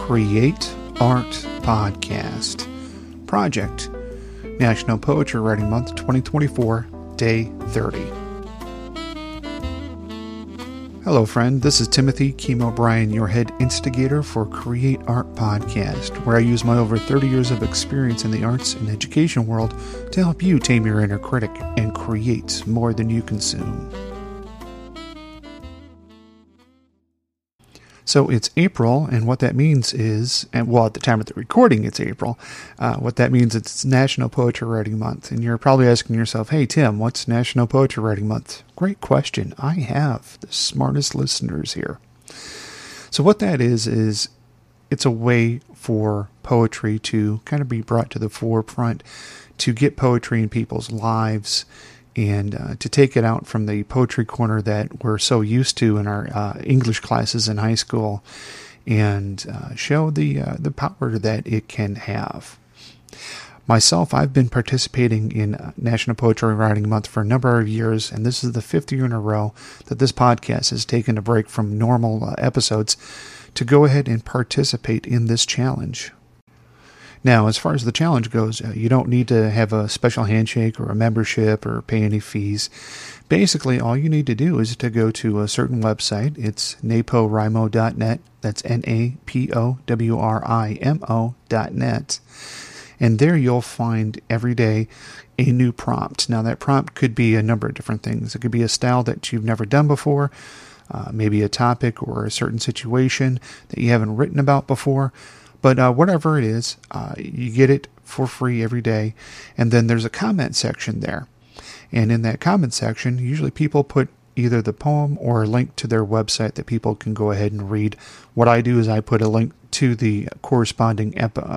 Create Art Podcast. Project National Poetry Writing Month 2024, Day 30. Hello, friend. This is Timothy Keem O'Brien, your head instigator for Create Art Podcast, where I use my over 30 years of experience in the arts and education world to help you tame your inner critic and create more than you consume. So it's April, and what that means is, at the time of the recording, it's April. What that means, it's National Poetry Writing Month. And you're probably asking yourself, hey, Tim, what's National Poetry Writing Month? Great question. I have the smartest listeners here. So what that is it's a way for poetry to kind of be brought to the forefront, to get poetry in people's lives, and to take it out from the poetry corner that we're so used to in our English classes in high school, and show the power that it can have. Myself, I've been participating in National Poetry Writing Month for a number of years, and this is the 5th year in a row that this podcast has taken a break from normal episodes to go ahead and participate in this challenge. Now, as far as the challenge goes, you don't need to have a special handshake or a membership or pay any fees. Basically, all you need to do is to go to a certain website. It's napowrimo.net. That's NAPOWRIMO.net. And there you'll find every day a new prompt. Now, that prompt could be a number of different things. It could be a style that you've never done before, maybe a topic or a certain situation that you haven't written about before. But whatever it is, you get it for free every day. And then there's a comment section there. And in that comment section, usually people put either the poem or a link to their website that people can go ahead and read. What I do is I put a link to the corresponding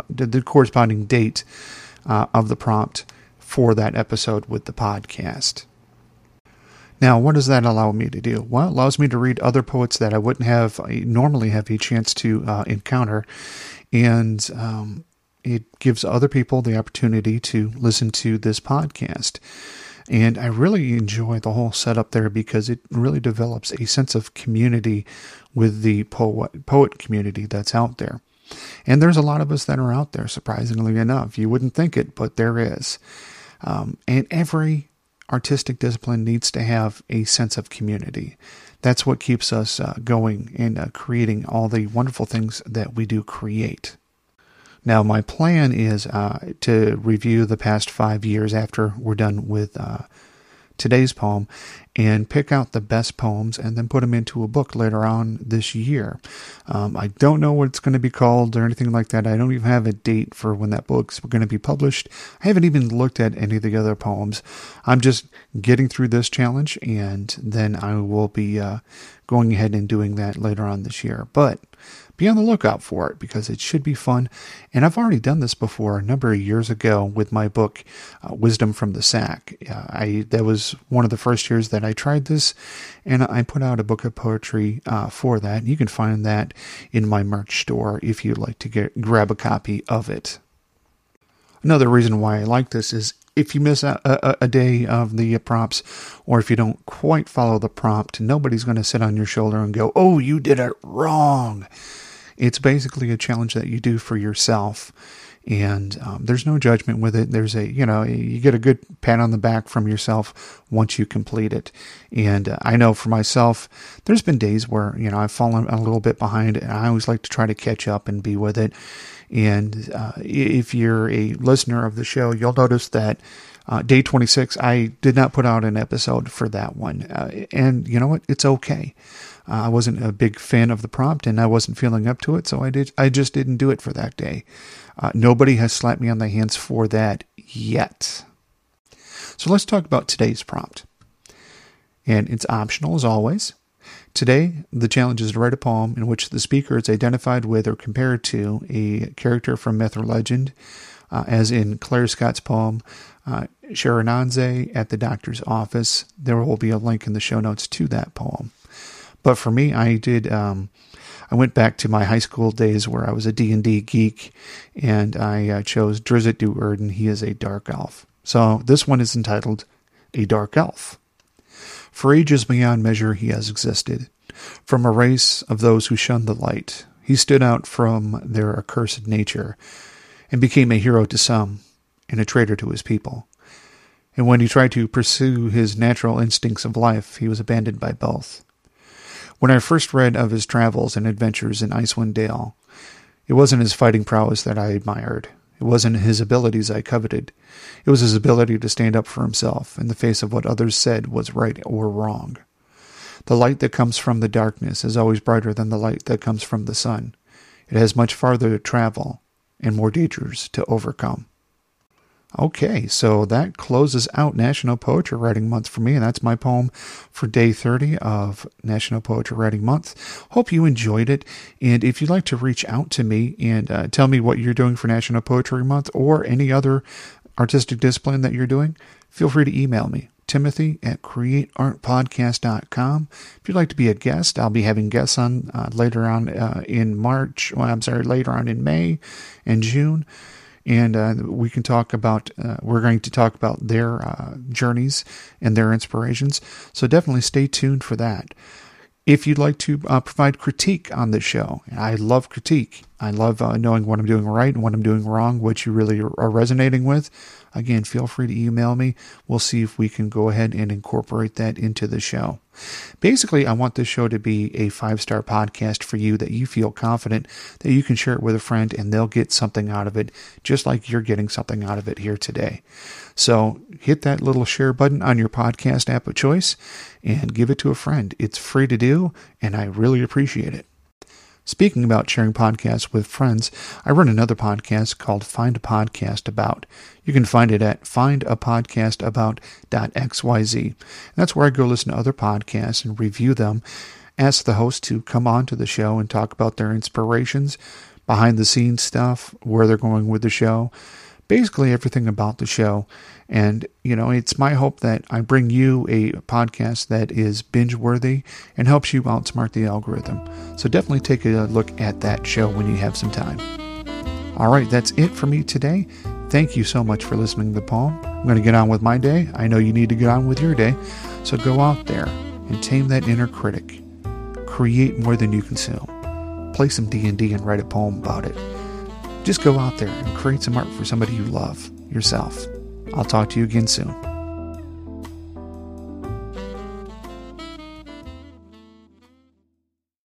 date of the prompt for that episode with the podcast. Now, what does that allow me to do? Well, it allows me to read other poets that I wouldn't normally have a chance to encounter. And it gives other people the opportunity to listen to this podcast. And I really enjoy the whole setup there because it really develops a sense of community with the poet community that's out there. And there's a lot of us that are out there, surprisingly enough. You wouldn't think it, but there is. And every artistic discipline needs to have a sense of community. That's what keeps us going and creating all the wonderful things that we do create. Now, my plan is to review the past 5 years after we're done with today's poem and pick out the best poems and then put them into a book later on this year. I don't know what it's going to be called or anything like that. I don't even have a date for when that book's going to be published. I haven't even looked at any of the other poems. I'm just getting through this challenge, and then I will be going ahead and doing that later on this year. But be on the lookout for it because it should be fun. And I've already done this before a number of years ago with my book, Wisdom from the Sack. That was one of the first years that I tried this, and I put out a book of poetry for that. You can find that in my merch store if you'd like to grab a copy of it. Another reason why I like this is if you miss a day of the prompts, or if you don't quite follow the prompt, nobody's going to sit on your shoulder and go, oh, you did it wrong. It's basically a challenge that you do for yourself, and there's no judgment with it. There's you get a good pat on the back from yourself once you complete it. And I know for myself, there's been days where, I've fallen a little bit behind, and I always like to try to catch up and be with it. And if you're a listener of the show, you'll notice that day 26, I did not put out an episode for that one. And you know what? It's okay. I wasn't a big fan of the prompt, and I wasn't feeling up to it, so I just didn't do it for that day. Nobody has slapped me on the hands for that yet. So let's talk about today's prompt. And it's optional as always. Today, the challenge is to write a poem in which the speaker is identified with or compared to a character from myth or legend, as in Claire Scott's poem, Sharonanze at the Doctor's Office. There will be a link in the show notes to that poem. But for me, I went back to my high school days where I was a D&D geek, and I chose Drizzt Do'Urden. He is a dark elf. So this one is entitled A Dark Elf. For ages beyond measure he has existed, from a race of those who shun the light, He stood out from their accursed nature and became a hero to some and a traitor to his people. And when he tried to pursue his natural instincts of life, he was abandoned by both. When I first read of his travels and adventures in Icewind Dale, it wasn't his fighting prowess that I admired. It wasn't his abilities I coveted. It was his ability to stand up for himself in the face of what others said was right or wrong. The light that comes from the darkness is always brighter than the light that comes from the sun. It has much farther to travel and more dangers to overcome. Okay, so that closes out National Poetry Writing Month for me, and that's my poem for day 30 of National Poetry Writing Month. Hope you enjoyed it, and if you'd like to reach out to me and tell me what you're doing for National Poetry Month or any other artistic discipline that you're doing, feel free to email me, timothy@createartpodcast.com. If you'd like to be a guest, I'll be having guests on later on in May and June. And we're going to talk about their journeys and their inspirations. So definitely stay tuned for that. If you'd like to provide critique on the show, I love critique. I love knowing what I'm doing right and what I'm doing wrong, what you really are resonating with. Again, feel free to email me. We'll see if we can go ahead and incorporate that into the show. Basically, I want this show to be a 5-star podcast for you that you feel confident that you can share it with a friend and they'll get something out of it, just like you're getting something out of it here today. So hit that little share button on your podcast app of choice and give it to a friend. It's free to do, and I really appreciate it. Speaking about sharing podcasts with friends, I run another podcast called Find a Podcast About. You can find it at findapodcastabout.xyz. That's where I go listen to other podcasts and review them, ask the host to come on to the show and talk about their inspirations, behind-the-scenes stuff, where they're going with the show, basically everything about the show. And, it's my hope that I bring you a podcast that is binge-worthy and helps you outsmart the algorithm. So definitely take a look at that show when you have some time. All right, that's it for me today. Thank you so much for listening to the poem. I'm going to get on with my day. I know you need to get on with your day. So go out there and tame that inner critic. Create more than you consume. Play some D&D and write a poem about it. Just go out there and create some art for somebody you love, yourself. I'll talk to you again soon.